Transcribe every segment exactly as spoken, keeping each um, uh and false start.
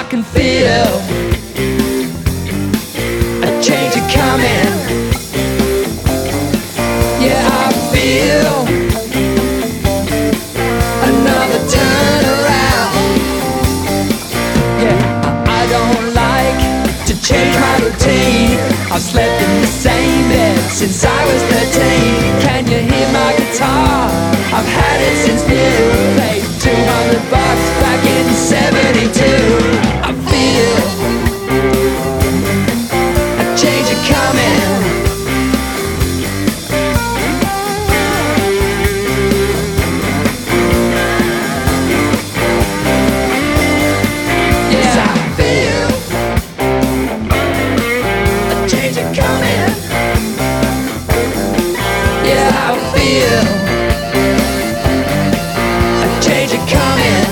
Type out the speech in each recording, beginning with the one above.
can feel a change is coming. Yeah, I feel another turnaround. Yeah, I don't like to change my routine. I've slept in the same bed since I was thirteen. Can you hear my guitar? I've had it since new. Paid two hundred bucks back in seventy-two. I feel a change is coming. Yeah, I feel a change is coming. Yeah, I feel a change is coming.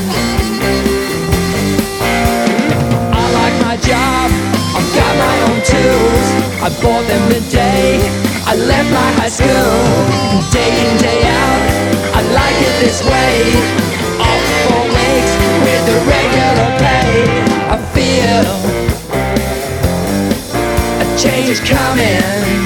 I like my job, I've got my own tools. I bought them the day I left my high school. Day in, day out, I like it this way. Off for weeks with the regular pay. I feel a change is coming.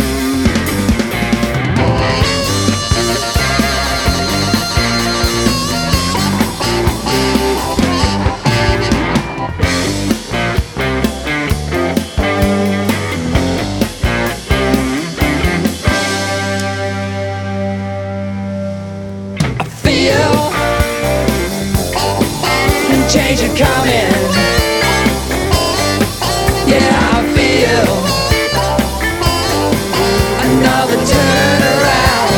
Change is coming. Yeah, I feel another turnaround.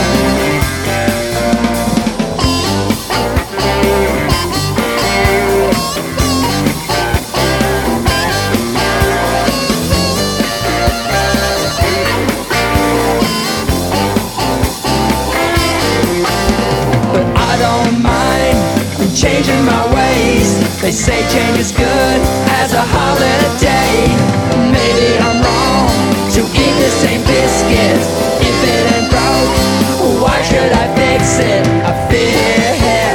But I don't mind changing my ways. They say change is good as a holiday. Maybe I'm wrong to eat the same biscuits. If it ain't broke, why should I fix it? I feel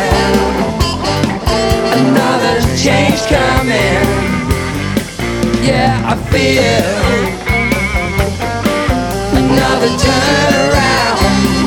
another change coming. Yeah, I feel another turnaround.